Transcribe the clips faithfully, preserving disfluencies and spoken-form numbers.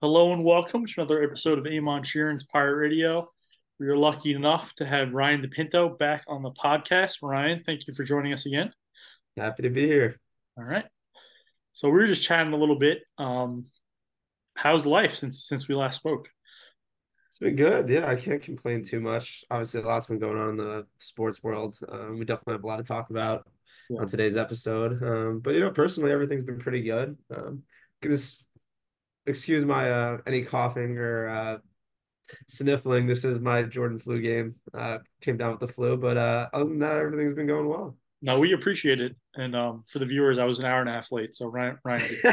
Hello and welcome to another episode of Amon Sheeran's Pirate Radio. We are lucky enough to have Ryan DePinto back on the podcast. Ryan, thank you for joining us again. Happy to be here. All right. So we were just chatting a little bit. Um, how's life since since we last spoke? It's been good. Yeah, I can't complain too much. Obviously, a lot's been going on in the sports world. Um, we definitely have a lot to talk about Yeah. on today's episode. Um, but you know, personally, everything's been pretty good. Um, because excuse my uh any coughing or uh sniffling. This is my Jordan flu game. Uh, came down with the flu, but uh, other than that, everything's been going well. No, we appreciate it. And um, for the viewers, I was an hour and a half late, so Ryan, Ryan did.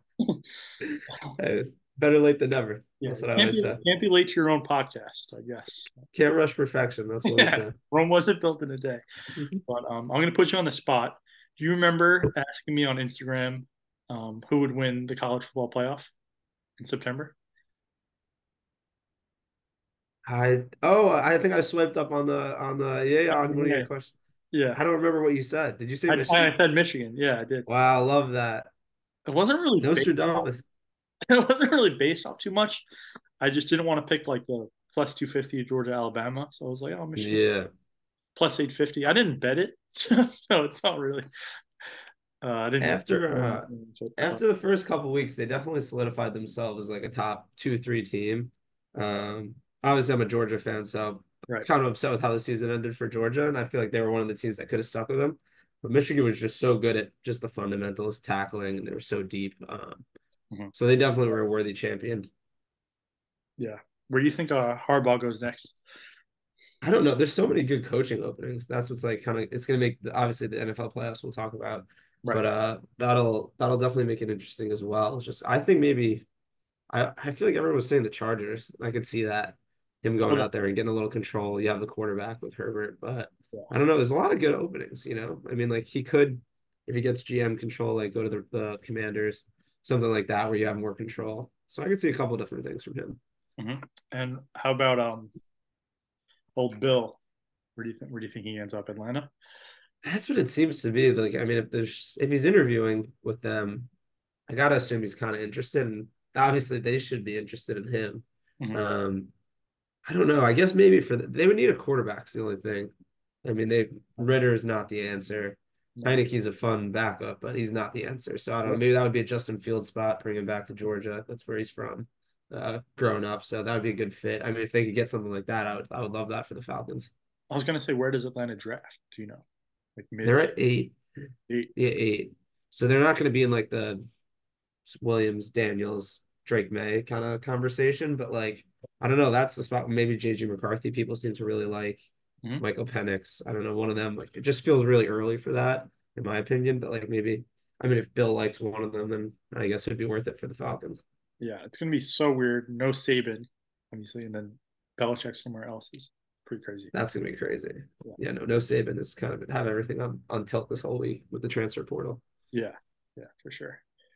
Hey, better late than never. Yeah, That's you what I can't always be say. can't be late to your own podcast, I guess. Can't rush perfection. That's what we Yeah, say. Rome wasn't built in a day. But um, I'm going to put you on the spot. Do you remember asking me on Instagram um, who would win the college football playoff in September? I oh I think I swiped up on the on the yeah, yeah on one of your Yeah, questions. yeah. I don't remember what you said. Did you say I, I Michigan? said Michigan. Yeah, I did. Wow, love that. It wasn't really based off, Nostradamus. it wasn't really based off too much. I just didn't want to pick like the plus two fifty Georgia Alabama, so I was like, oh, Michigan Yeah. plus eight fifty. I didn't bet it, so it's not really. Uh, I didn't. After uh But after the first couple weeks, they definitely solidified themselves as like a top two, three team. Um, obviously I'm a Georgia fan, so right. kind of upset with how the season ended for Georgia, and I feel like they were one of the teams that could have stuck with them. But Michigan was just so good at just the fundamentals, tackling, and they were so deep. Um, Mhm. so they definitely were a worthy champion. Yeah. Where do you think uh, Harbaugh goes next? I don't know. There's so many good coaching openings. That's what's like kind of it's gonna make the, obviously the N F L playoffs we'll talk about, Right. but uh that'll that'll definitely make it interesting as well. It's just I think maybe I I feel like everyone was saying the Chargers. I could see that him going Okay. out there and getting a little control. You have the quarterback with Herbert, but Yeah. I don't know. There's a lot of good openings. You know, I mean, like he could if he gets G M control, like go to the, the Commanders, something like that where you have more control. So I could see a couple different things from him. hmm And how about um old Bill? Where do you think where do you think he ends up? Atlanta? That's what it seems to be. Like, I mean, if there's if he's interviewing with them, I gotta assume he's kind of interested, and obviously they should be interested in him. hmm Um, I don't know. I guess maybe for the, they would need a quarterback's the only thing. I mean, they Ritter is not the answer. No. Heineke's a fun backup, but he's not the answer. So I don't know. Yep. Maybe that would be a Justin Fields spot, bring him back to Georgia. That's where he's from, uh, growing up. So that would be a good fit. I mean, if they could get something like that, I would I would love that for the Falcons. I was gonna say, where does Atlanta draft? Do you know? Like They're mid at eight. eight? Yeah, eight. So they're not going to be in like the Williams, Daniels, Drake May kind of conversation, but like I don't know, that's the spot. Maybe J J McCarthy. People seem to really like Mm-hmm. Michael Penix. I don't know, one of them. Like it just feels really early for that, in my opinion. But like maybe, I mean, if Bill likes one of them, then I guess it'd be worth it for the Falcons. Yeah, it's gonna be so weird. No Saban, obviously, and then Belichick somewhere else is pretty crazy. That's gonna be crazy. Yeah, Yeah, no, no Saban is kind of have everything on on tilt this whole week with the transfer portal. yeah, yeah, for sure.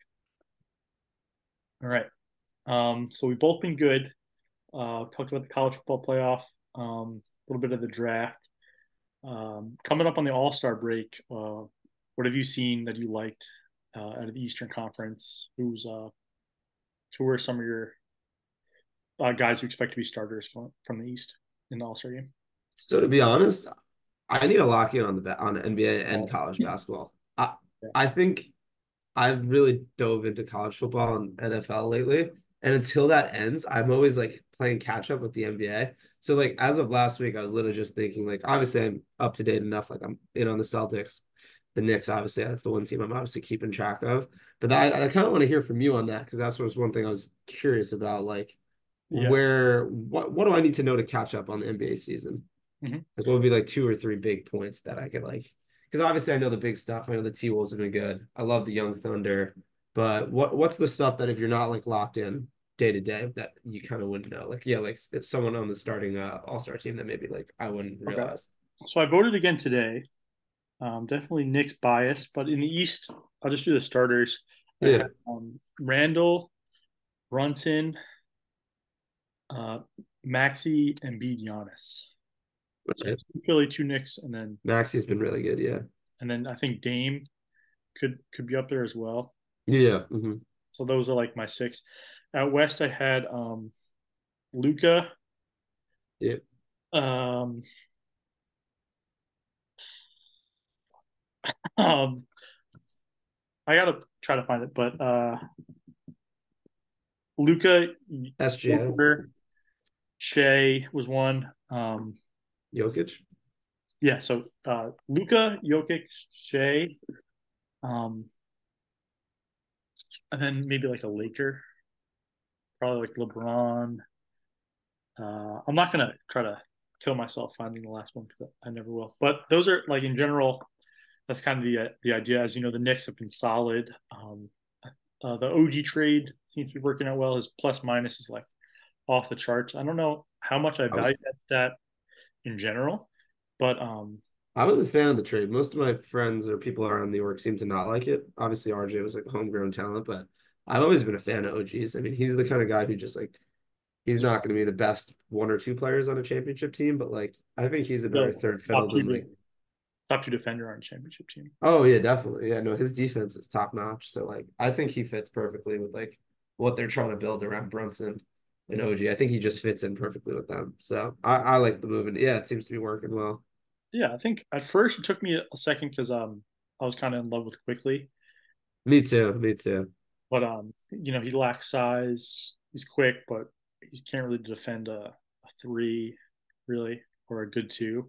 All right. Um, so we've both been good. Uh, talked about the college football playoff, um, a little bit of the draft. Um, coming up on the All Star break, uh, what have you seen that you liked uh, out of the Eastern Conference? Who's uh, who are some of your uh, guys who expect to be starters from, from the East in the All Star game? So to be honest, I need a lock in on the on N B A and Oh, college basketball. I yeah. I think I've really dove into college football and N F L lately. And until that ends, I'm always like playing catch up with the N B A. So like as of last week, I was literally just thinking like obviously I'm up to date enough. Like I'm in on the Celtics, the Knicks, obviously that's the one team I'm obviously keeping track of. But I, I kind of want to hear from you on that because that's was one thing I was curious about. Like Yeah. where what what do I need to know to catch up on the N B A season? hmm Like what would be like two or three big points that I could like because obviously I know the big stuff. I know the T Wolves have been good. I love the Young Thunder, but what what's the stuff that if you're not like locked in day to day that you kind of wouldn't know? Like yeah, like if someone on the starting uh, All Star team that maybe like I wouldn't Okay. realize. So I voted again today. Um, definitely Knicks bias, but in the East, I'll just do the starters. I have Yeah, um, Randall, Brunson, uh, Maxi, and Embiid, Giannis. So right. two Philly, two Knicks, and then Maxi's been really good. Yeah, and then I think Dame could could be up there as well. yeah. Mm-hmm. So those are like my six. out west, I had um, Luca. Yeah. Um, um, I gotta try to find it, but uh, Luca, S G A. Joker, Shea was one. Um, Jokic. yeah, so uh, Luca, Jokic, Shea, um, and then maybe like a Laker, probably like LeBron. Uh, I'm not gonna try to kill myself finding the last one because I never will. But those are like in general, that's kind of the the idea. As you know, the Knicks have been solid. Um, uh, the O G trade seems to be working out well. His plus minus is like off the charts. I don't know how much I I was value that, that in general, but um, I was a fan of the trade. Most of my friends or people around New York seem to not like it. Obviously, R J was like a homegrown talent, but I've always been a fan of O Gs. I mean, he's the kind of guy who just like he's not going to be the best one or two players on a championship team, but like I think he's a better the third top fiddle two than like top two defender on a championship team. oh yeah, definitely. Yeah, no, his defense is top notch. So like I think he fits perfectly with like what they're trying to build around Brunson and O G. I think he just fits in perfectly with them. So I, I like the move and yeah, it seems to be working well. Yeah, I think at first it took me a second because um I was kind of in love with Quickly, Me too. Me too. but um you know he lacks size. He's quick, but he can't really defend a, a three, really, or a good two.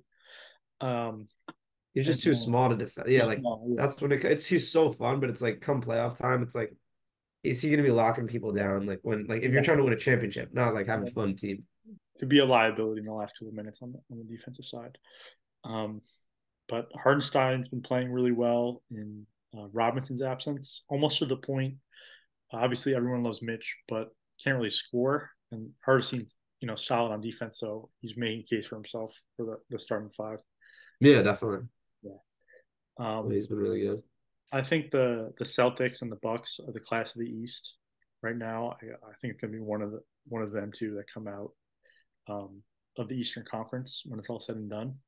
Um, He's and just too then small to defend. Yeah, too like small. Yeah, that's when it, it's he's so fun, but it's like come playoff time, it's like is he gonna be locking people down? Like when like if you're yeah. trying to win a championship, not like having fun team. To be a liability in the last couple of minutes on the on the defensive side. Um, but Hardenstein's been playing really well in uh, Robinson's absence, almost to the point. Obviously, everyone loves Mitch, but can't really score. And Hardenstein's you know solid on defense, so he's making a case for himself for the, the starting five. Yeah, definitely. Yeah. Yeah, Um, he's been really good. I think the the Celtics and the Bucks are the class of the East right now. I, I think it's gonna be one of the one of them two that come out um, of the Eastern Conference when it's all said and done.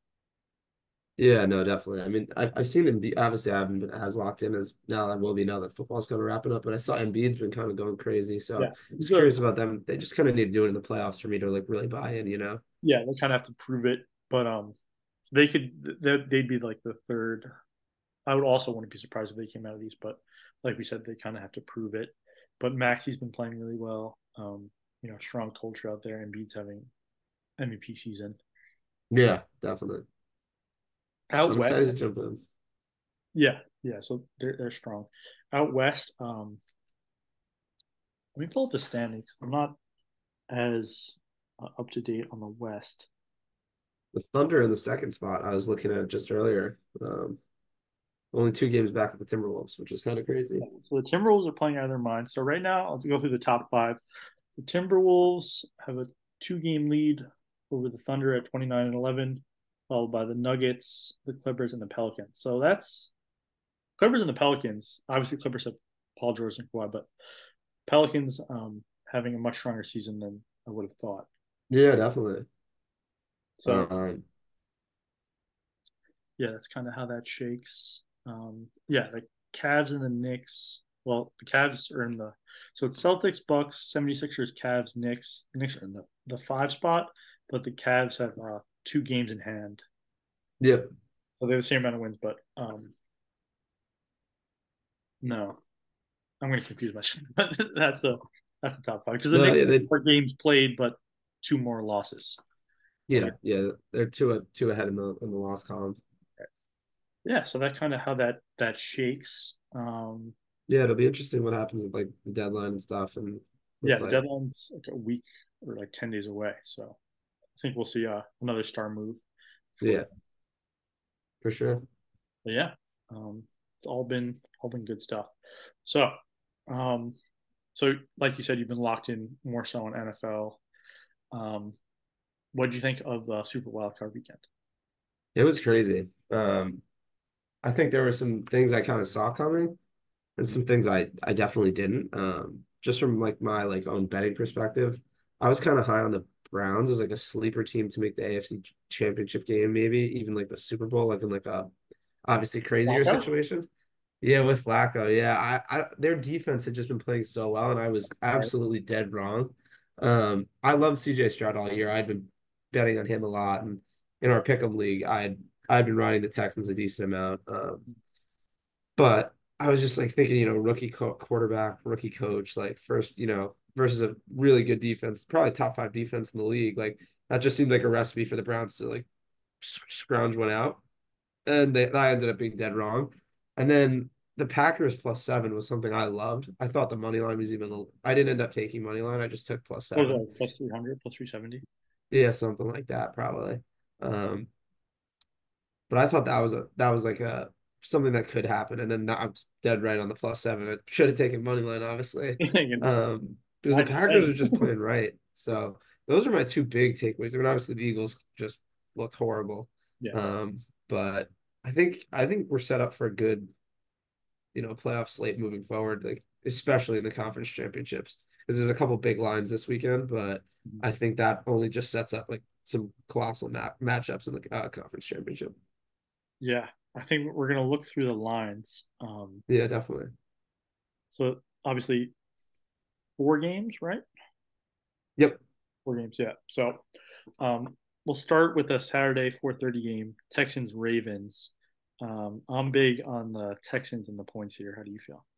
Yeah, no, definitely. I mean, I've I've seen him be obviously I haven't been as locked in as now I will be now that football's kind of wrapping up, but I saw Embiid's been kind of going crazy. So Yeah, I'm he's just a curious about them. They just kind of need to do it in the playoffs for me to like really buy in, you know? yeah. They kind of have to prove it, but um, they could they'd be like the third. I would also want to be surprised if they came out of these, but like we said, they kind of have to prove it. But Maxi's been playing really well. Um, you know, strong culture out there, and Embiid's having M V P season. So Yeah, definitely. out I'm west, excited to jump in. yeah, yeah. So they're they're strong. Out west, um, let me pull up the standings. I'm not as uh, up to date on the West. The Thunder in the second spot, I was looking at just earlier. Um, only two games back at the Timberwolves, which is kind of crazy. Yeah. So the Timberwolves are playing out of their minds. So right now, I'll go through the top five. The Timberwolves have a two-game lead over the Thunder at twenty-nine and eleven, followed by the Nuggets, the Clippers, and the Pelicans. So that's Clippers and the Pelicans. Obviously, Clippers have Paul George and Kawhi, but Pelicans um, having a much stronger season than I would have thought. Yeah, definitely. So Um, yeah, that's kind of how that shakes. Um, yeah, the Cavs and the Knicks. Well, the Cavs are in the so it's Celtics, Bucks, 76ers, Cavs, Knicks. The Knicks are in the, the five spot, but the Cavs have uh, two games in hand. yeah. So they have the same amount of wins, but um, no, I'm going to confuse myself. that's the that's the top five because the No, Knicks yeah, have they, four games played, but two more losses. I yeah, guess. yeah. They're two two ahead in the in the loss column. Yeah, so that kind of how that that shakes. Um, Yeah, it'll be interesting what happens at like the deadline and stuff, and yeah, with the like deadline's like a week or like ten days away. So I think we'll see uh, another star move for yeah, them. for sure. But yeah, um, it's all been all been good stuff. So, um, so like you said, you've been locked in more so on N F L. Um, what did you think of the Super Wildcard Weekend? It was crazy. Um, I think there were some things I kind of saw coming, and some things I I definitely didn't. Um, just from like my like own betting perspective, I was kind of high on the Browns as like a sleeper team to make the A F C Championship game, maybe even like the Super Bowl, like in like a obviously crazier Lockout? situation. Yeah, with Flacco. Yeah, I, I their defense had just been playing so well, and I was Right. absolutely dead wrong. Um, I love C J Stroud all year. I'd been betting on him a lot, and in our pick'em league, I'd I'd been riding the Texans a decent amount. Um, but I was just like thinking, you know, rookie co quarterback, rookie coach, like first, you know, versus a really good defense, probably top five defense in the league. Like that just seemed like a recipe for the Browns to like scrounge one out, and they that ended up being dead wrong. And then the Packers plus seven was something I loved. I thought the money line was even. I didn't end up taking money line. I just took plus What was seven. that? Plus three hundred, plus three seventy. Yeah, something like that probably. Um, but I thought that was a that was like a something that could happen. And then I'm dead right on the plus seven. I should have taken money line, obviously, um, because the Why Packers are just playing right. So those are my two big takeaways. I mean, obviously the Eagles just looked horrible, Yeah. um, but I think I think we're set up for a good, you know, playoff slate moving forward, like especially in the conference championships, because there's a couple big lines this weekend, but Mhm. I think that only just sets up like some colossal ma matchups in the uh, conference championship. Yeah. I think we're gonna look through the lines. Um, Yeah, definitely. so obviously four games, right? Yep. Four games, yeah. So um, we'll start with a Saturday four thirty game, Texans Ravens. Um, I'm big on the Texans and the points here. How do you feel?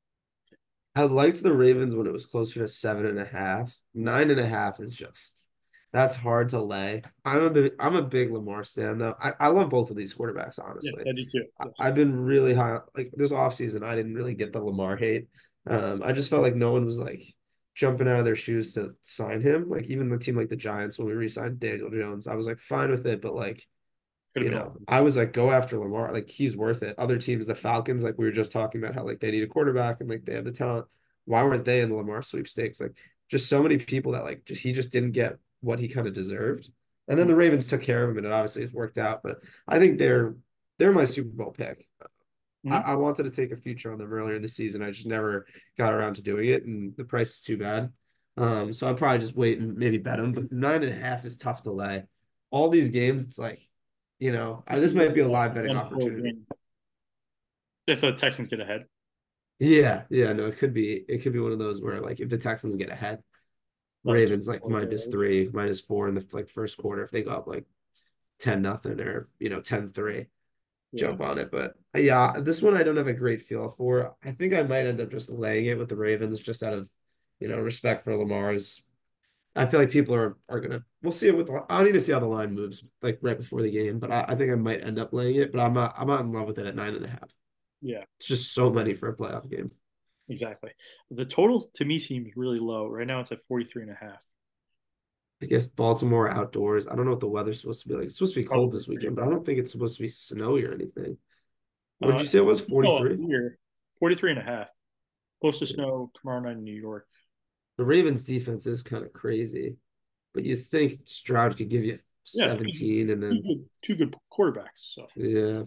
I liked the Ravens when it was closer to seven and a half. Nine and a half is just that's hard to lay. I'm a big I'm a big Lamar stan though. I, I love both of these quarterbacks, Yeah, honestly. I do too. I, Yes. I've been really high like this offseason, I didn't really get the Lamar hate. Um, I just felt like no one was like jumping out of their shoes to sign him. Like even the team like the Giants when we re-signed Daniel Jones, I was like fine with it, but like Could have you been know, a I was like, go after Lamar. Like he's worth it. Other teams, the Falcons, like we were just talking about how like they need a quarterback and like they have the talent. Why weren't they in the Lamar sweepstakes? Like just so many people that like just he just didn't get what he kind of deserved. And then the Ravens took care of him, and it obviously has worked out. But I think they're they're my Super Bowl pick. I, Mhm. I wanted to take a future on them earlier in the season. I just never got around to doing it, and the price is too bad. Um, so I'd probably just wait and maybe bet them. But nine and a half is tough to lay. All these games, it's like, you know, I, This is this might be a a live betting one score opportunity. game if the Texans get ahead. Yeah, yeah, no, it could be it could be one of those where like if the Texans get ahead, Like Ravens like minus three, minus four in the like first quarter if they go up like ten nothing or you know ten three. yeah. Jump on it. But yeah, this one I don't have a great feel for. I think I might end up just laying it with the Ravens just out of, you know, respect for Lamar's. I feel like people are are gonna. We'll see it with. The, I need to see how the line moves like right before the game, but I, I think I might end up laying it. But I'm not. I'm not in love with it at nine and a half. Yeah, It's just so many for a playoff game. exactly. The total to me seems really low. Right now it's at forty-three and a half. I guess Baltimore outdoors. I don't know what the weather's supposed to be like. It's supposed to be cold Probably this pretty weekend, but I cold. don't think it's supposed to be snowy or anything. What did Uh, you say it was? no, up forty-three? here, forty-three and a half. Supposed to snow tomorrow night in New York. The Ravens defense is kind of crazy. But you think Stroud could give you Yeah, two, seventeen and two then good, two good quarterbacks. So, yeah.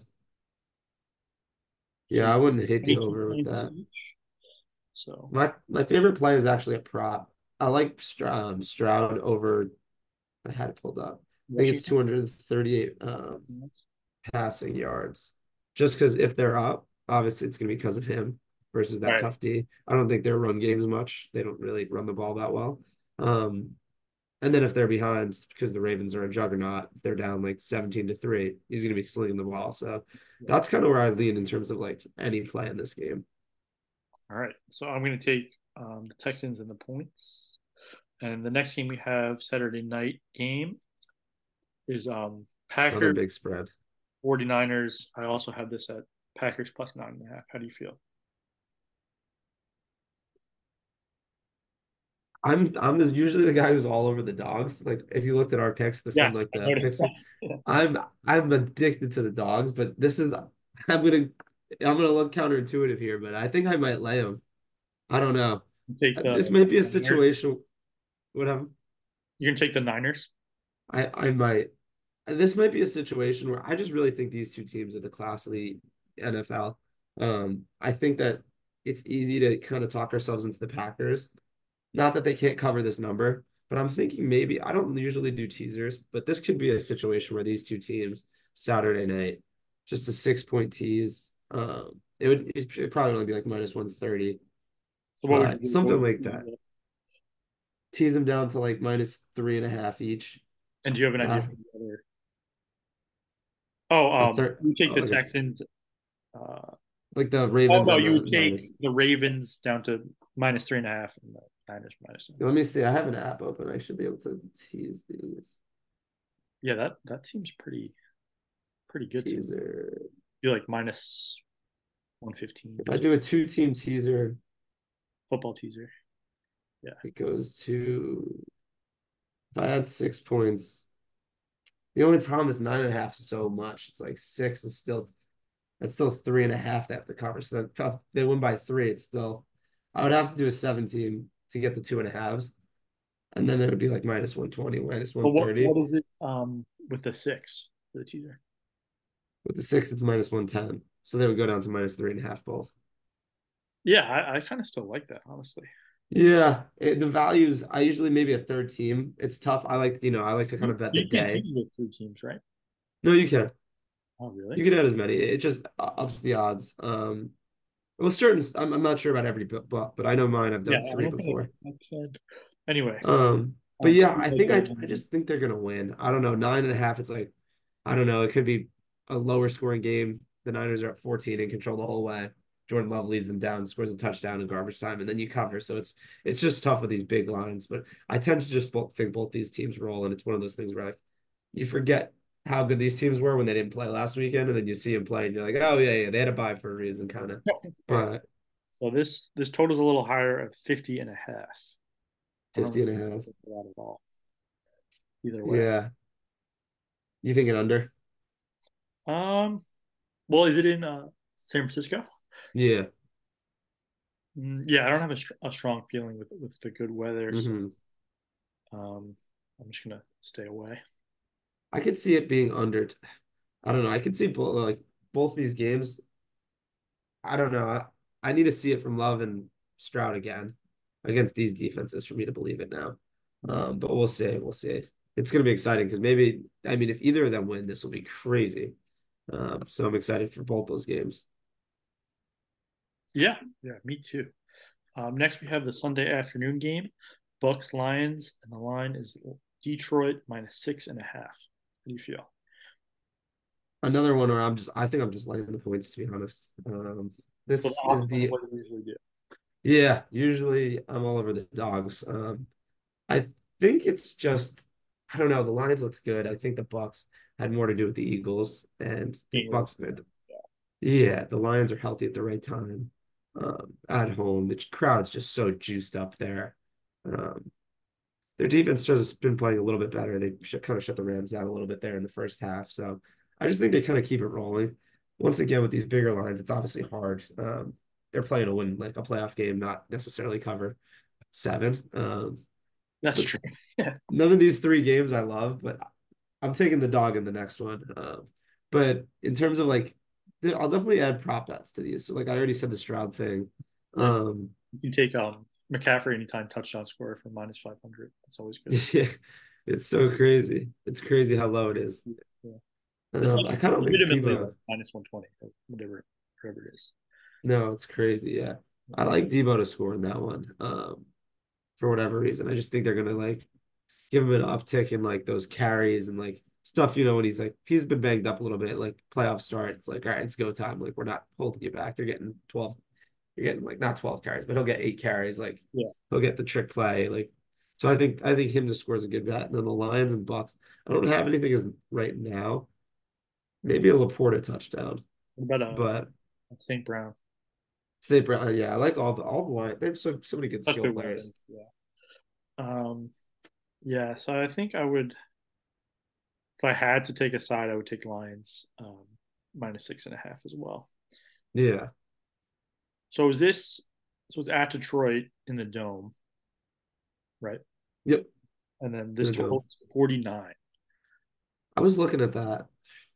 so Yeah, I wouldn't hate the twenty-two over with points that. each. So, My my favorite play is actually a prop. I like Stroud, um, Stroud over I had it pulled up. I think it's Washington. two hundred thirty-eight um, passing yards. Just because if they're up, obviously it's gonna be because of him versus that Right. tough D. I don't think their run games much. They don't really run the ball that well. Um, And then if they're behind, because the Ravens are a juggernaut, if they're down like seventeen to three, he's going to be slinging the ball. So Yeah. that's kind of where I lean in terms of like any play in this game. All right. So I'm going to take um, the Texans and the points. And the next game we have Saturday night game is um, Another Packers big spread. 49ers. I also have this at Packers plus nine and a half. How do you feel? I'm I'm the, usually the guy who's all over the dogs. Like if you looked at our picks the, Yeah, from like I the noticed picks, that. Yeah. I'm I'm addicted to the dogs. But this is I'm gonna I'm gonna look counterintuitive here, but I think I might lay them. I don't know. You take Uh, the This might be a Niners. situation. What I'm You're going to take the Niners. I I might. This might be a situation where I just really think these two teams are the class of the N F L. Um, I think that it's easy to kind of talk ourselves into the Packers. Not that they can't cover this number, but I'm thinking maybe I don't usually do teasers, but this could be a situation where these two teams Saturday night, just a six point tease. Um, It would it should probably only be like minus one thirty, So what would you but do? What something would like you that. do? Tease them down to like minus three and a half each. And do you have an idea Uh, for the other? Oh, a um, third, you take uh, the like a Texans. Uh, like the oh Ravens no, and you the would take Niners. the Ravens down to minus three and a half, and the Niners minus one. Let me see. I have an app open. I should be able to tease these. Yeah, that that seems pretty pretty good to me. Teaser. You like minus one fifteen If I do a two-team teaser, football teaser. Yeah, it goes to if I had six points. The only problem is nine and a half is so much. It's like six is still that's still three and a half they have to cover. So if they win by three, it's still I would have to do a seven team to get the two and a halves. And then it would be like minus one twenty, minus but what one thirty. what is it um with the six for the teaser? With the six, it's minus one ten. So they would go down to minus three and a half both. Yeah, I, I kind of still like that honestly. Yeah, it, the values, I usually maybe a third team. It's tough. I like, you know, I like to kind You, of bet the you can't day. tease with three teams, right? No, you can. Oh, really? You can add as many. It just ups the odds. Um, well, certain, I'm, I'm not sure about every book, but I know mine. I've Yeah, done I three don't think before. I said. Anyway, Um, but um, so yeah, you I like think I, I the just think they're gonna win. I don't know, nine and a half. It's like, I don't know. It could be a lower scoring game. The Niners are up fourteen and control the whole way. Jordan Love leads them down, scores a touchdown in garbage time, and then you cover. So it's it's just tough with these big lines. But I tend to just both think both these teams roll, and it's one of those things where like you forget how good these teams were when they didn't play last weekend, and then you see them play, and you're like, oh yeah, yeah, they had a bye for a reason, kind of. fair. But So this this total's a little higher at fifty and a half. I don't fifty really and a half. think that at all. Either way. Yeah. You think it under? Um, well, is it in uh, San Francisco? Yeah. Mm, yeah, I don't have a, str- a strong feeling with with the good weather, so hmm um, I'm just gonna stay away. I could see it being under. T- I don't know. I could see both like both these games. I don't know. I, I need to see it from Love and Stroud again against these defenses for me to believe it now. Mm. Um, but we'll see. We'll see. It's going to be exciting because maybe I mean if either of them win, this will be crazy. Um, so I'm excited for both those games. Yeah, yeah, me too. Um, next we have the Sunday afternoon game, Bucks Lions, and the line is Detroit minus six and a half. How do you feel? Another one where I'm just I think I'm just liking the points to be honest. Um, So the this is opposite of the what we usually do. yeah. Usually I'm all over the dogs. Um, I think it's just I don't know. The Lions looked good. I think the Bucks had more to do with the Eagles and the Being really, Bucks. Yeah, the Lions are healthy at the right time. Um, at home, the crowd's just so juiced up there. Um, their defense has been playing a little bit better. They sh kind of shut the Rams down a little bit there in the first half. So I just think they kind of keep it rolling. Once again, with these bigger lines, it's obviously hard. Um, they're playing to win like a playoff game, not necessarily cover seven. Um, that's but true. Yeah. none of these three games I love, but I'm taking the dog in the next one. Um, but in terms of like, I'll definitely add prop bets to these. So like I already said the Stroud thing. Yeah. Um, You can take um McCaffrey anytime touchdown scorer for minus five hundred. That's always good. yeah, it's so crazy. It's crazy how low it is. Yeah. It's Um, like I kind of like legitimately Debo. like minus one twenty or whatever, whatever it is. No, it's crazy. Yeah, I like Debo to score in that one. Um, for whatever reason, I just think they're gonna like give him an uptick in like those carries and like stuff, you know, when he's like he's been banged up a little bit, like playoff start, it's like, all right, it's go time. Like we're not holding you back. You're getting twelve, you're getting like not twelve carries, but he'll get eight carries. Like Yeah. he'll get the trick play. Like so I think I think him to score is a good bet. And then the Lions and Bucks, I don't have anything as right now. Maybe a Laporta touchdown. What about uh But Saint Brown? Saint Brown, yeah, I like all the all the line. They have so so many good skill Especially players. when yeah. Um yeah, so I think I would if I had to take a side, I would take Lions um minus six and a half as well. Yeah. So is this so it's at Detroit in the dome, right? Yep. And then In this the dome. total is forty-nine. I was looking at that.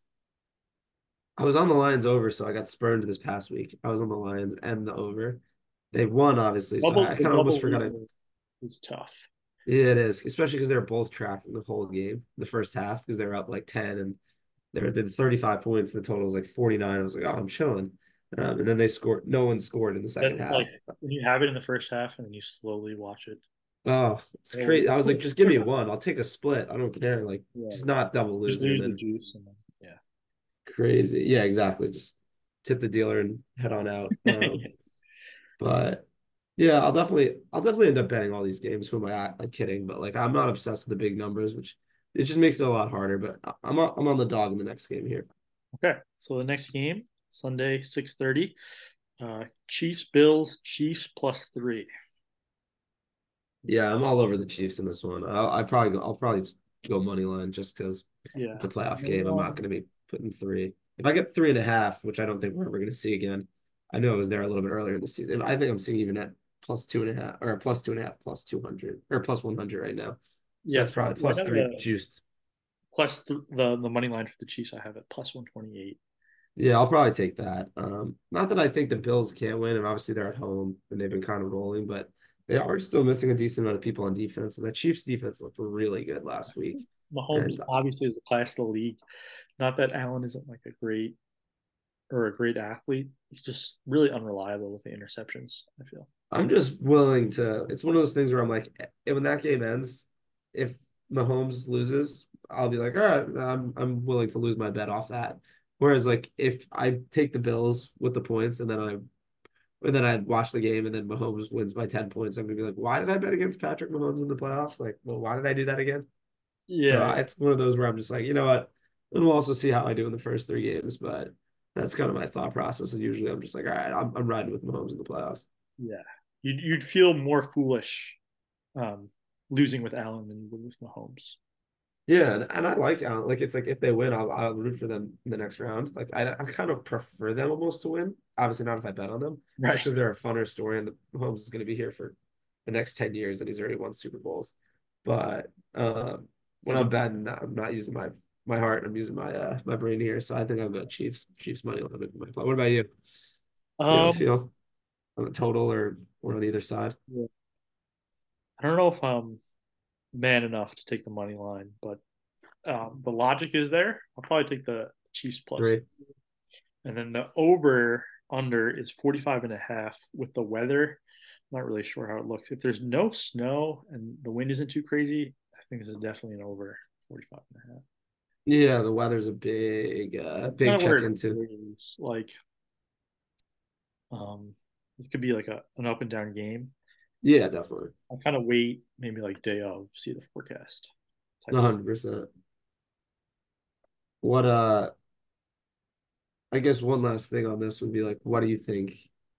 I was on the Lions over, so I got spurned this past week. I was on the Lions and the over. They won, obviously, so Double I the kind of almost double forgot it. over is tough. Yeah, it is, especially because they're both tracking the whole game, the first half, because they were up like ten and there had been thirty-five points and the total was like forty-nine. I was like, oh, I'm chilling. Um, and then they scored. No one scored in the That's second half. like when you have it in the first half and then you slowly watch it. Oh, it's Oh, crazy. I was like, just give me one. I'll take a split. I don't care. Like, yeah, just not double just losing. And lose the then juice and then crazy. Yeah, exactly. Just tip the dealer and head on out. yeah. Um, but yeah, I'll definitely, I'll definitely end up betting all these games. Who am I like kidding? But like, I'm not obsessed with the big numbers, which it just makes it a lot harder. But I- am on, I'm on the dog in the next game here. Okay, so the next game Sunday six thirty, uh, Chiefs Bills Chiefs plus three. Yeah, I'm all over the Chiefs in this one. I'll I probably go. I'll probably go money line just because Yeah, it's a so playoff money game. I'm not line. going to be putting three. If I get three and a half, which I don't think we're ever going to see again, I know it was there a little bit earlier in the season. I think I'm seeing even at plus two and a half or plus two and a half, plus two hundred or plus one hundred right now. So Yeah, that's so probably right plus now three the juiced. plus th- the the money line for the Chiefs I have at plus one twenty eight. Yeah, I'll probably take that. Um, not that I think the Bills can't win, and obviously they're at home and they've been kind of rolling, but they are still missing a decent amount of people on defense. And the Chiefs defense looked really good last week. Mahomes And obviously is the class of the league. Not that Allen isn't like a great or a great athlete. He's just really unreliable with the interceptions, I feel. I'm just willing to. It's one of those things where I'm like, eh, when that game ends, if Mahomes loses, I'll be like, all right, I'm I'm willing to lose my bet off that. Whereas like if I take the Bills with the points and then I and then I watch the game and then Mahomes wins by ten points, I'm gonna be like, why did I bet against Patrick Mahomes in the playoffs? Like, well, why did I do that again? So Yeah, I, it's one of those where I'm just like, you know what? And we'll also see how I do in the first three games, but that's kind of my thought process. And usually I'm just like, all right, I'm I'm riding with Mahomes in the playoffs. yeah. You'd you'd feel more foolish um, losing with Allen than you would with Mahomes. Yeah, and, and I like Allen. Like it's like if they win, I'll I'll root for them in the next round. Like I I kind of prefer them almost to win. Obviously not if I bet on them, just Right. because they're a funner story and the Mahomes is going to be here for the next ten years and he's already won Super Bowls. But um, when He's a I'm betting, I'm not using my my heart. I'm using my uh my brain here. So I think I'll go Chiefs Chiefs money line with my play. What about you? You have a um feel on the total or or on either side? yeah. I don't know if I'm man enough to take the money line, but um, the logic is there. I'll probably take the Chiefs plus. Three. And then the over under is forty-five and a half with the weather. I'm not really sure how it looks. If there's no snow and the wind isn't too crazy, I think this is definitely an over forty-five and a half. Yeah, the weather's a big uh That's kind big of where check it into. varies. Like, um, it could be like a, an up and down game. Yeah, definitely. I'll kind of wait maybe like day of, see the forecast type A of thing. hundred percent. What uh I guess one last thing on this would be like, what do you think?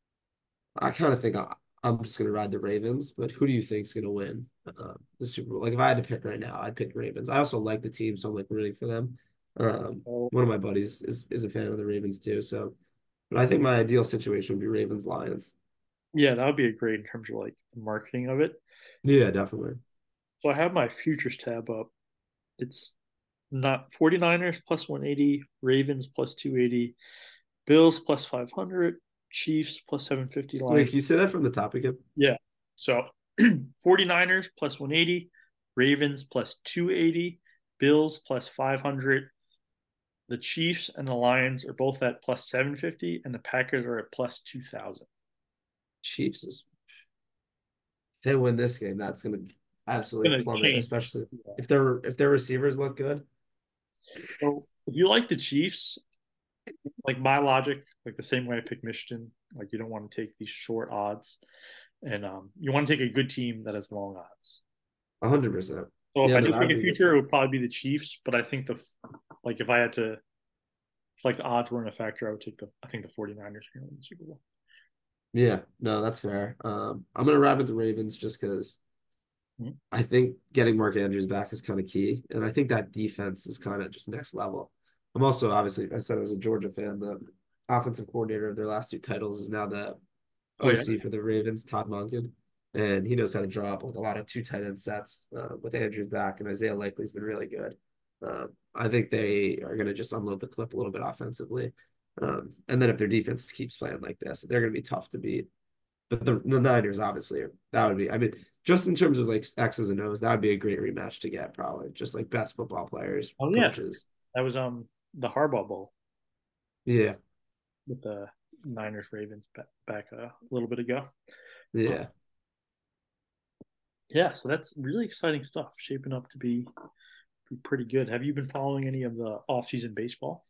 I kind of think I, I'm just gonna ride the Ravens, but who do you think's gonna win uh, the Super Bowl? Like if I had to pick right now, I'd pick Ravens. I also like the team, so I'm like rooting for them. Um, So, one of my buddies is is a fan of the Ravens too, so but I think my ideal situation would be Ravens Lions. yeah, that would be a great in terms of like the marketing of it. Yeah, definitely. So I have my futures tab up. It's not 49ers plus one eighty, Ravens plus two eighty, Bills plus five hundred, Chiefs plus seven fifty Wait, line. can you say that from the top again? Yeah. So 49ers plus one eighty, Ravens plus two eighty, Bills plus five hundred. The Chiefs and the Lions are both at plus seven fifty, and the Packers are at plus two thousand. Chiefs is if they win this game, that's gonna absolutely Going to plummet, change. especially Yeah. if their if their receivers look good. So if you like the Chiefs, like my logic, like the same way I pick Michigan, like you don't want to take these short odds, and um, you want to take a good team that has long odds. A hundred percent. So if Yeah, I no, do that'd pick be a a good future, pick. it would probably be the Chiefs. But I think the like if I had to, if like the odds weren't a factor, I would take the I think the 49ers are going to win the Super Bowl. Yeah, no, that's fair. Um, I'm gonna ride with the Ravens just because Mhm. I think getting Mark Andrews back is kind of key, and I think that defense is kind of just next level. I'm also obviously I said I was a Georgia fan. The offensive coordinator of their last two titles is now the Oh yeah, O C for the Ravens, Todd Monken, and he knows how to draw up like a lot of two tight end sets uh, with Andrews back, and Isaiah Likely's been really good. Um, I think they are going to just unload the clip a little bit offensively, um, and then if their defense keeps playing like this, they're going to be tough to beat. But the, the Niners, obviously, that would be. I mean, just in terms of like X's and O's, that would be a great rematch to get. Probably just like best football players, oh yeah, coaches. that was um the Harbaugh Bowl Yeah, with the Niners Ravens back, back a little bit ago. Uh, Yeah. yeah, so that's really exciting stuff, shaping up to be, be pretty good. Have you been following any of the off-season baseball?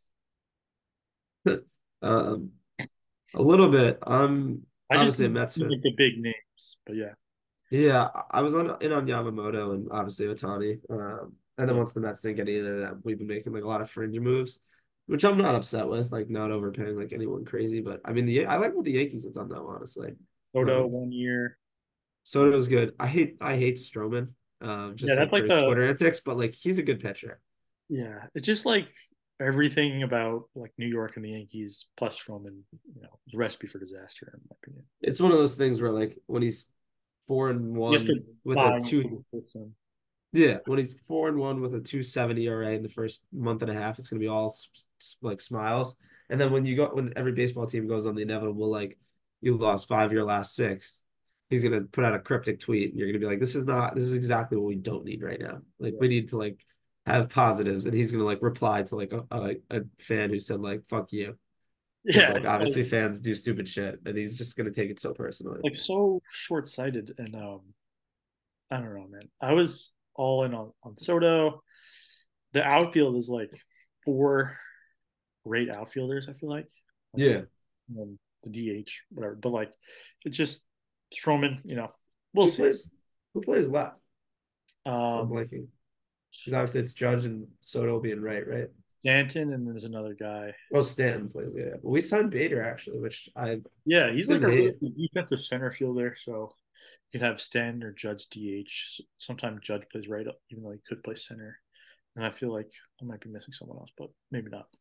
Um, a little bit. I'm I just obviously a Mets fan. like the big names, but yeah, Yeah, I was on in on Yamamoto and obviously Otani. Um, and then yeah, once the Mets didn't get either of them, we've been making like a lot of fringe moves, which I'm not upset with, like not overpaying like anyone crazy. But I mean, the I like what the Yankees have done though, honestly. Soto Um, one year. Soto's good. I hate I hate Stroman, um, Yeah, just that's like for like his the Twitter antics, but like he's a good pitcher. yeah. It's just like everything about like New York and the Yankees plus Stroman, you know, is a recipe for disaster in my opinion. It's one of those things where like when he's four and You have to one with a buy into two, the system. yeah, when he's four and one with a two seventy E R A in the first month and a half, it's gonna be all s- s- like smiles. And then when you go when every baseball team goes on the inevitable like you lost five of your last six, he's gonna put out a cryptic tweet and you're gonna be like, this is not this is exactly what we don't need right now. Like Yeah. we need to like have positives, and he's gonna like reply to like a a, a fan who said like fuck you because Yeah, like it's like obviously fans do stupid shit, and he's just gonna take it so personally. like so short sighted and um I don't know, man. I was all in on, on Soto. The outfield is like four great outfielders, I feel like. Like Yeah. um, the D H, whatever. But like it's just Stroman, you know, we'll Who see. plays who plays left? I'm Um blanking. Because obviously it's Judge and Soto being right, right? Stanton and there's another guy. Oh, Stanton plays, yeah. Well, we signed Bader actually, which I Yeah, he's like didn't a really hate. good defensive center fielder, so you could have Stanton or Judge D H. Sometimes Judge plays right up, even though he could play center. And I feel like I might be missing someone else, but maybe not.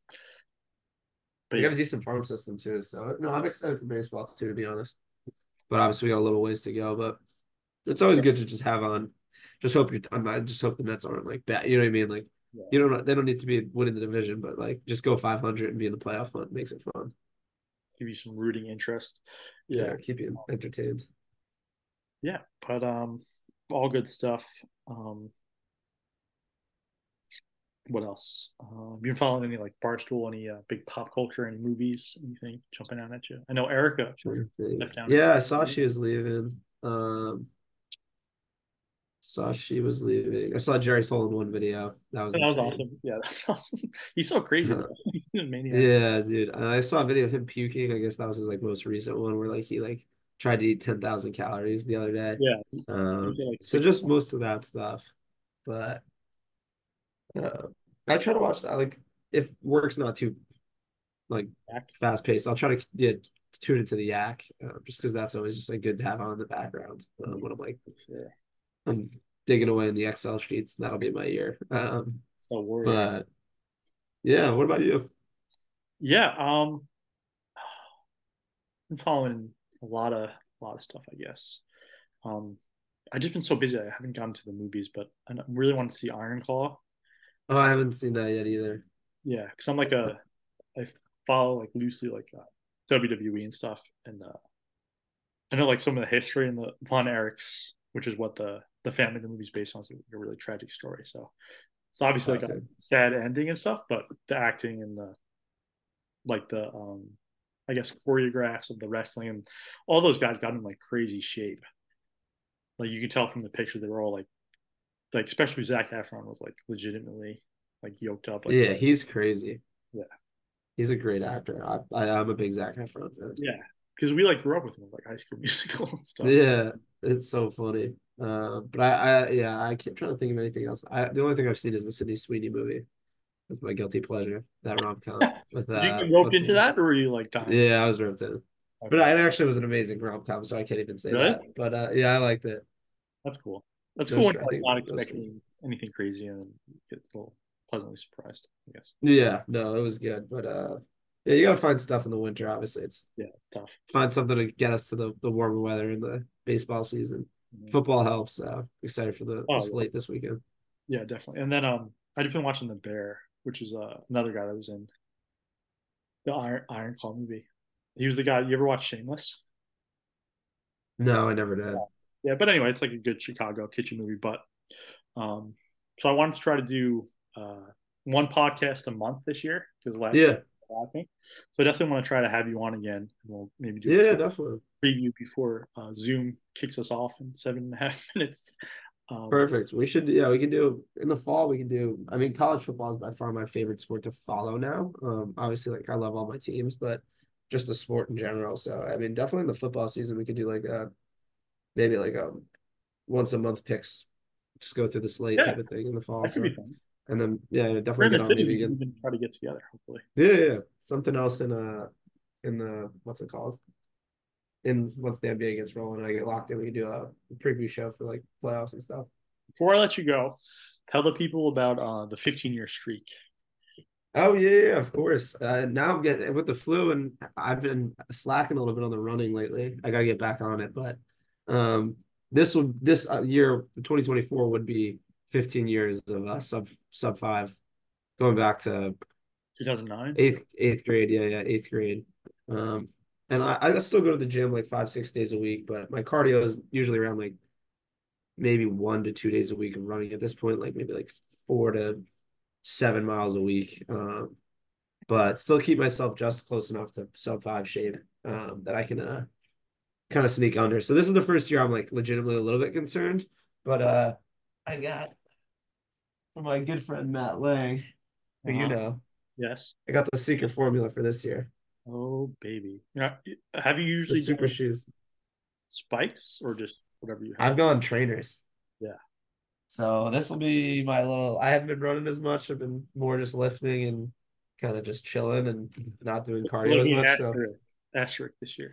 But We got yeah, a decent farm system too. So no, I'm excited for baseball too, to be honest. But obviously we got a little ways to go. But it's always yeah, good to just have on. Just hope you. I just hope the Nets aren't like bad. You know what I mean? Like yeah. you don't. They don't need to be winning the division, but like just go five hundred and be in the playoff hunt makes it fun. Give you some rooting interest. Yeah, Yeah, keep you entertained. yeah. But um, all good stuff. Um, what else? Uh, have you been following any like Barstool, any uh, big pop culture, any movies, anything jumping out at you? I know Erica Trying to think. stepped down and Yeah, I saw she was leaving. Um, saw she was leaving. I saw Jerry Soul in one video. That was that was insane. awesome. Yeah, that's awesome. He's so crazy though. He's a maniac. Yeah, dude. And I saw a video of him puking. I guess that was his like most recent one where like he like tried to eat ten thousand calories the other day. Yeah, he was Um, at like so six. just most of that stuff. But uh, I try to watch that. Like if work's not too like Back. fast paced, I'll try to yeah, tune into the yak uh, just because that's always just like good to have on in the background um, when I'm like Yeah, I'm digging away in the Excel sheets. That'll be my year. Um, so warrior. but yeah, what about you? Yeah, um, I'm following a lot of a lot of stuff, I guess. Um, I've just been so busy, I haven't gotten to the movies, but I really want to see Iron Claw. Oh, I haven't seen that yet either. Yeah, because I'm like a I follow like loosely like uh, W W E and stuff, and uh, I know like some of the history and the Von Erichs, which is what the the family of the movie's based on. It's like a really tragic story. So it's obviously like a Okay. sad ending and stuff, but the acting and the like the um I guess choreographs of the wrestling and all those guys got in like crazy shape. Like you could tell from the picture they were all like like especially Zach Efron was like legitimately like yoked up like Yeah, he's crazy. yeah He's a great actor. I, I I'm a big Zac Efron fan. yeah because we like grew up with him like High School Musical and stuff. Yeah, it's so funny. Uh, but I, I yeah, I keep trying to think of anything else. I the only thing I've seen is the Sydney Sweeney movie. That's my guilty pleasure. That rom com with Did you uh, get roped what's into his, that or were you like dying? yeah, I was roped in. But Okay, it actually was an amazing rom com, so I can't even say really? that. But uh, yeah, I liked it. That's cool. That's No, cool when str- I you're like think not no strings. expecting anything crazy and you get a little pleasantly surprised. I guess. Yeah, no, it was good. But uh, yeah, you gotta find stuff in the winter. Obviously, it's Yeah, tough. find something to get us to the the warmer weather in the baseball season. Mhm. Football helps. So excited for the the Oh yeah, slate this weekend. yeah, definitely. And then um, I just been watching The Bear, which is uh another guy that was in the Iron Iron Claw movie. He was the guy. You ever watch Shameless? No, I never did. Yeah, but anyway, it's like a good Chicago kitchen movie. But um, so I wanted to try to do uh one podcast a month this year because last year Yeah. laughing. So I definitely want to try to have you on again. We'll maybe do a Yeah, quick definitely. preview before uh, Zoom kicks us off in seven and a half minutes. Um, Perfect. We should, yeah, we can do in the fall. We can do. I mean, college football is by far my favorite sport to follow now. Um, obviously, like I love all my teams, but just the sport in general. So, I mean, definitely in the football season, we could do like a maybe like a once a month picks, just go through the slate yeah, type of thing in the fall. that could be So, fun. and then yeah, We're definitely in get the on city. maybe We can again. even try to get together. Hopefully, Yeah, yeah, yeah. Something else in uh in the what's it called? In once the N B A gets rolling, I get locked in. We can do a preview show for like playoffs and stuff. before I let you go, tell the people about uh, the fifteen year streak. Oh yeah, yeah, of course. Uh, now I'm getting with the flu, and I've been slacking a little bit on the running lately. I gotta get back on it, but um, this will this uh, year, twenty twenty-four, would be fifteen years of uh, sub sub five, going back to two thousand nine. eighth eighth grade. Yeah, yeah, eighth grade. Um, and I, I still go to the gym like five six days a week, but my cardio is usually around like maybe one to two days a week of running at this point, like maybe like four to seven miles a week. Um, but still keep myself just close enough to sub five shape um, that I can uh, kind of sneak under. So this is the first year I'm like legitimately a little bit concerned, but uh, I got from my good friend Matt Lang, who you Uh-huh. know, Yes. I got the secret formula for this year. Oh baby. You know, have you The usually super done shoes. spikes or just whatever you have? I've gone trainers. Yeah. So this will be my little. I haven't been running as much. I've been more just lifting and kind of just chilling and not doing We're cardio as looking at much. So asterisk asterisk this year.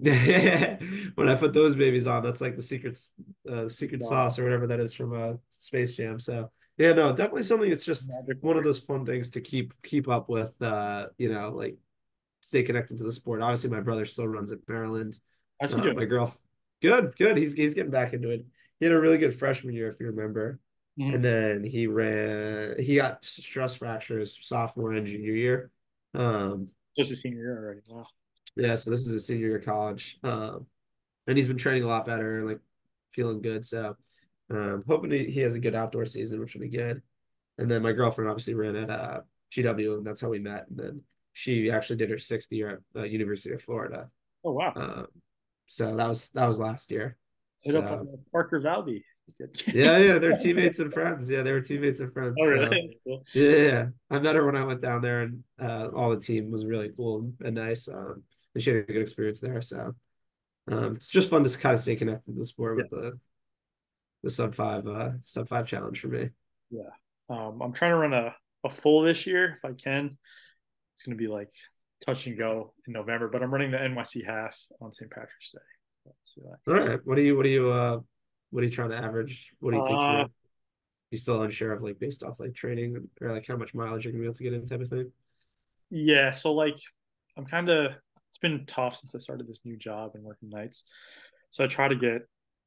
when I put those babies on, that's like the secret, uh, secret Uh, sauce or whatever that is from uh, Space Jam. So yeah, no, definitely something that's just magic one of word. those fun things to keep keep up with. Uh, you know, like stay connected to the sport. Obviously, my brother still runs at Maryland. How's he Uh, doing? my girl, good, good. He's he's getting back into it. He had a really good freshman year, if you remember, Mm-hmm. and then he ran. He got stress fractures sophomore and junior year. Um, Just a senior year already. Wow. yeah, so this is a senior year of college. Um, and he's been training a lot better, like feeling good. So um, hoping he, he has a good outdoor season, which will be good. And then my girlfriend obviously ran at uh, G W, and that's how we met. And then she actually did her sixth year at uh, University of Florida. Oh wow. Um, so that was that was last year. Hit up So uh, Parker Valby. yeah, yeah, they're teammates and friends. Yeah, they were teammates and Oh friends. really? So That's cool. yeah, yeah, yeah. I met her when I went down there, and uh, all the team was really cool and nice. Um, and she had a good experience there. So um, it's just fun to kind of stay connected to the sport Yeah. with the the sub five uh sub five challenge for me. Yeah. Um, I'm trying to run a, a full this year if I can. It's gonna be like touch and go in November, but I'm running the N Y C half on Saint Patrick's Day. So see how that All goes. right. What are you what are you uh what are you trying to average? What do you think Uh you're you still unsure of like based off like training or like how much mileage you're gonna be able to get in type of thing? yeah, so like I'm kind of it's been tough since I started this new job and working nights. So I try to get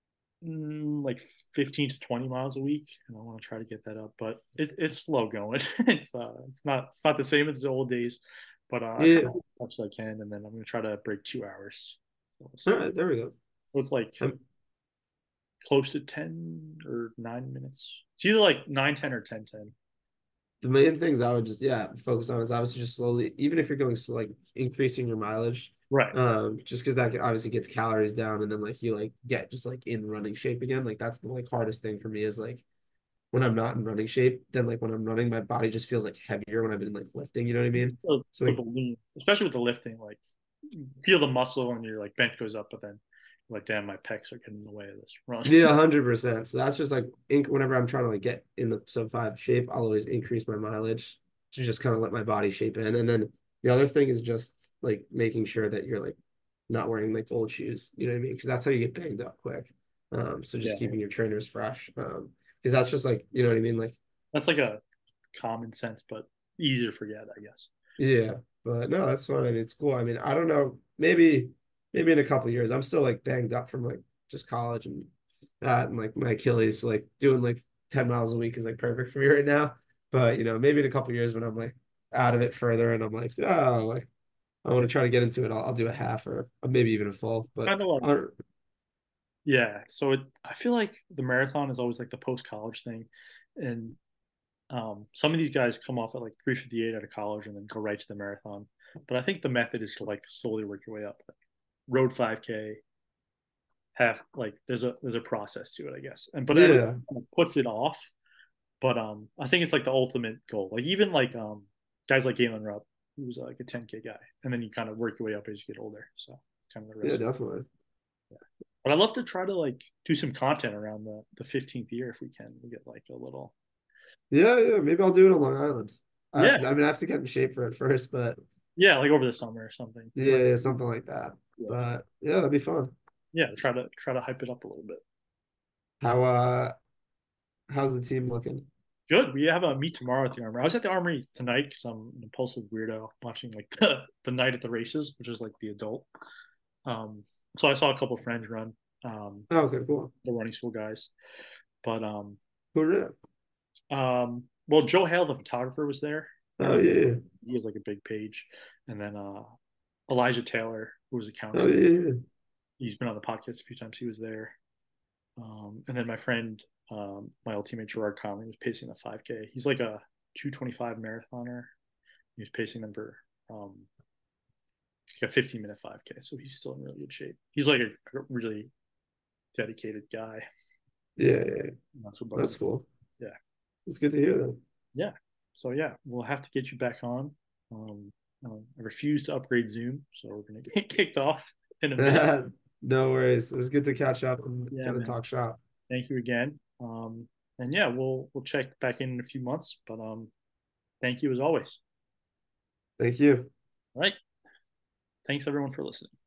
mm, like fifteen to twenty miles a week, and I want to try to get that up, but it, it's slow going. it's uh, it's not it's not the same as the old days, but uh, I try to Yeah. do as much as I can, and then I'm gonna try to break two hours. So we'll All see. right, there we go. So it's like Um, close to ten or nine minutes. It's either like nine ten or ten ten. the main things I would just yeah focus on is obviously just slowly, even if you're going to like increasing your mileage, Right. um, just because that obviously gets calories down, and then like you like get just like in running shape again. Like that's the like hardest thing for me is like when I'm not in running shape, then like when I'm running, my body just feels like heavier when I've been like lifting. You know what I mean? So, So so like the lean, especially with the lifting, like you feel the muscle and your like bench goes up, but then like damn, my pecs are getting in the way of this run. yeah, one hundred percent. So that's just like inc- whenever I'm trying to like get in the sub five shape, I'll always increase my mileage to just kind of let my body shape in. And then the other thing is just like making sure that you're like not wearing like old shoes. You know what I mean? Because that's how you get banged up quick. Um, so just Yeah, keeping your trainers fresh. Um, because that's just like, you know what I mean? Like, that's like a common sense, but easier to forget, I guess. yeah, but no, that's fine. I mean, it's cool. I mean, I don't know, maybe maybe in a couple years, I'm still like banged up from like just college and that and like my Achilles. So like doing like ten miles a week is like perfect for me right now. But you know, maybe in a couple years when I'm like out of it further and I'm like, oh, like I want to try to get into it, I'll, I'll do a half or, or maybe even a full. But Kind of like I yeah. So it, I feel like the marathon is always like the post college thing, and um, some of these guys come off at like three fifty eight out of college and then go right to the marathon. But I think the method is to like slowly work your way up. Like road five K, half like there's a there's a process to it, I guess. And but everyone Yeah. kind of puts it off. But um, I think it's like the ultimate goal. Like even like um, guys like Galen Rupp, who was like a ten K guy, and then you kind of work your way up as you get older. So kind of the Yeah, rest. definitely. Yeah. But I'd love to try to like do some content around the the fifteenth year if we can. We get like a little. Yeah, yeah. Maybe I'll do it on Long Island. I have Yeah, to, I mean, I have to get in shape for it first, but yeah, like over the summer or something. yeah, Like yeah, something like that. yeah, But yeah, that'd be fun. yeah. Try to try to hype it up a little bit. How uh how's the team looking? Good. We have a meet tomorrow at the Armory. I was at the Armory tonight because I'm an impulsive weirdo watching like the, the night at the races, which is like the adult. Um, so I saw a couple of friends run. Um, Oh, okay, cool. the running school guys, but um, Who did it? um, well, Joe Hale, the photographer, was there. Oh Um, yeah. he has like a big page, and then uh, Elijah Taylor, who was a Oh counselor, yeah. he's been on the podcast a few times. He was there. Um, and then my friend, um, my old teammate Gerard Conley was pacing the five K. He's like a two twenty-five marathoner. He was pacing them for um, it's like a fifteen minute five K, so he's still in really good shape. He's like a, a really dedicated guy. Yeah, yeah, yeah. That's what That's Button. cool. Yeah, It's good to hear yeah. So yeah, we'll have to get you back on. Um, um, I refuse to upgrade Zoom, so we're gonna get kicked off in a minute. that. No worries. It was good to catch up and Yeah, kind of man. talk shop. Thank you again. Um, and yeah, we'll we'll check back in in a few months. But um, thank you as always. Thank you. All right. Thanks everyone for listening.